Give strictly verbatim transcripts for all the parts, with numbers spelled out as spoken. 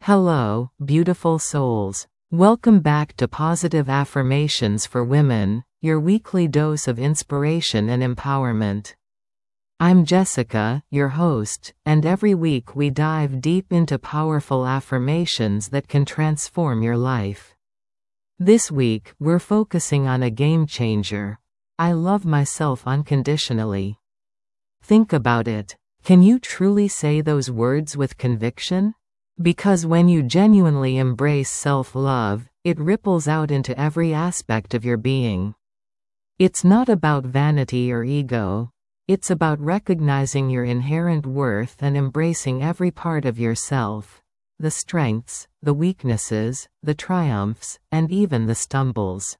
Hello, beautiful souls. Welcome back to Positive Affirmations for Women, your weekly dose of inspiration and empowerment. I'm Jessica, your host, and every week we dive deep into powerful affirmations that can transform your life. This week, we're focusing on a game changer. I love myself unconditionally. Think about it. Can you truly say those words with conviction? Because when you genuinely embrace self-love, it ripples out into every aspect of your being. It's not about vanity or ego. It's about recognizing your inherent worth and embracing every part of yourself. The strengths, the weaknesses, the triumphs, and even the stumbles.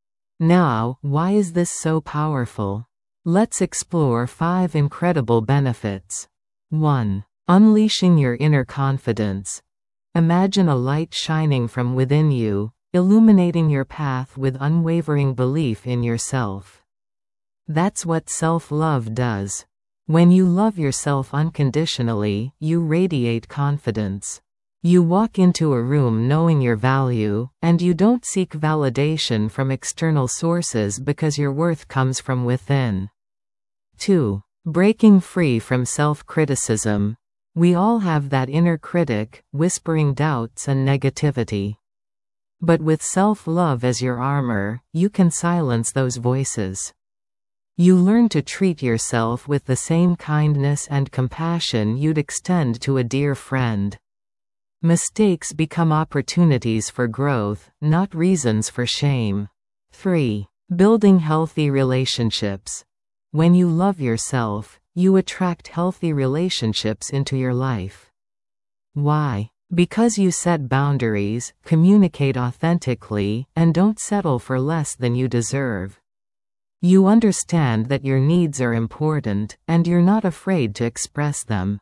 Now, why is this so powerful? Let's explore five incredible benefits. one. Unleashing your inner confidence. Imagine a light shining from within you, illuminating your path with unwavering belief in yourself. That's what self-love does. When you love yourself unconditionally, you radiate confidence. You walk into a room knowing your value, and you don't seek validation from external sources because your worth comes from within. two. Breaking free from self-criticism. We all have that inner critic, whispering doubts and negativity. But with self-love as your armor, you can silence those voices. You learn to treat yourself with the same kindness and compassion you'd extend to a dear friend. Mistakes become opportunities for growth, not reasons for shame. three. Building healthy relationships. When you love yourself, you attract healthy relationships into your life. Why? Because you set boundaries, communicate authentically, and don't settle for less than you deserve. You understand that your needs are important, and you're not afraid to express them.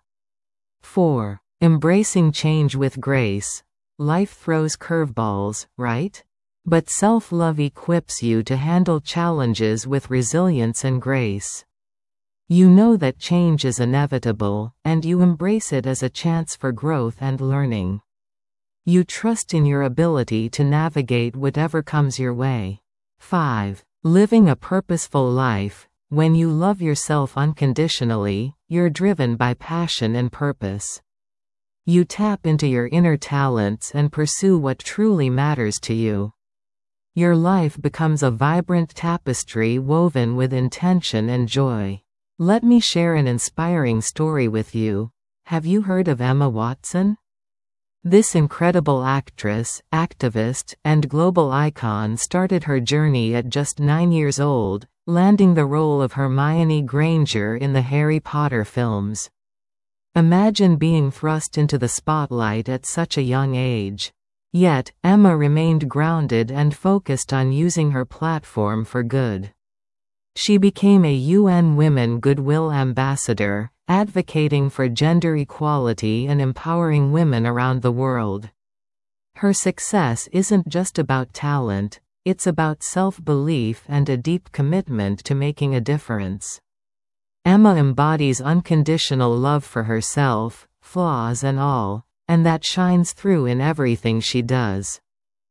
four. Embracing change with grace. Life throws curveballs, right? But self-love equips you to handle challenges with resilience and grace. You know that change is inevitable, and you embrace it as a chance for growth and learning. You trust in your ability to navigate whatever comes your way. five. Living a purposeful life. When you love yourself unconditionally, you're driven by passion and purpose. You tap into your inner talents and pursue what truly matters to you. Your life becomes a vibrant tapestry woven with intention and joy. Let me share an inspiring story with you. Have you heard of Emma Watson? This incredible actress, activist, and global icon started her journey at just nine years old, landing the role of Hermione Granger in the Harry Potter films. Imagine being thrust into the spotlight at such a young age. Yet, Emma remained grounded and focused on using her platform for good. She became a U N Women Goodwill Ambassador, advocating for gender equality and empowering women around the world. Her success isn't just about talent, it's about self-belief and a deep commitment to making a difference. Emma embodies unconditional love for herself, flaws and all, and that shines through in everything she does.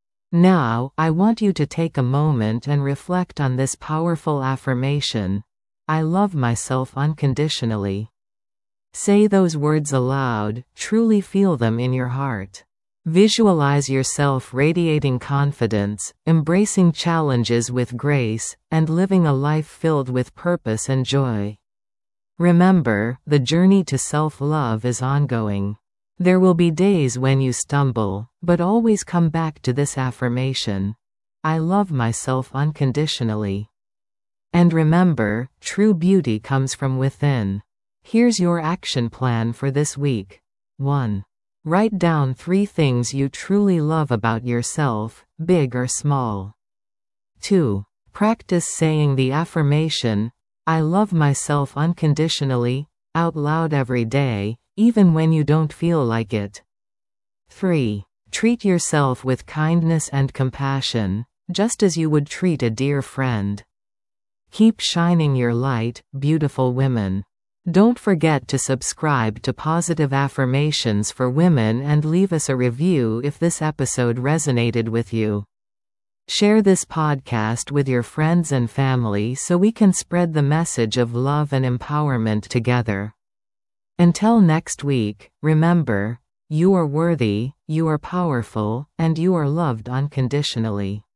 Now, I want you to take a moment and reflect on this powerful affirmation. I love myself unconditionally. Say those words aloud, truly feel them in your heart. Visualize yourself radiating confidence, embracing challenges with grace, and living a life filled with purpose and joy. Remember, the journey to self-love is ongoing. There will be days when you stumble, but always come back to this affirmation. I love myself unconditionally. And remember, true beauty comes from within. Here's your action plan for this week. one. Write down three things you truly love about yourself, big or small. two. Practice saying the affirmation, I love myself unconditionally, out loud every day, even when you don't feel like it. three. Treat yourself with kindness and compassion, just as you would treat a dear friend. Keep shining your light, beautiful women. Don't forget to subscribe to Positive Affirmations for Women and leave us a review if this episode resonated with you. Share this podcast with your friends and family so we can spread the message of love and empowerment together. Until next week, remember, you are worthy, you are powerful, and you are loved unconditionally.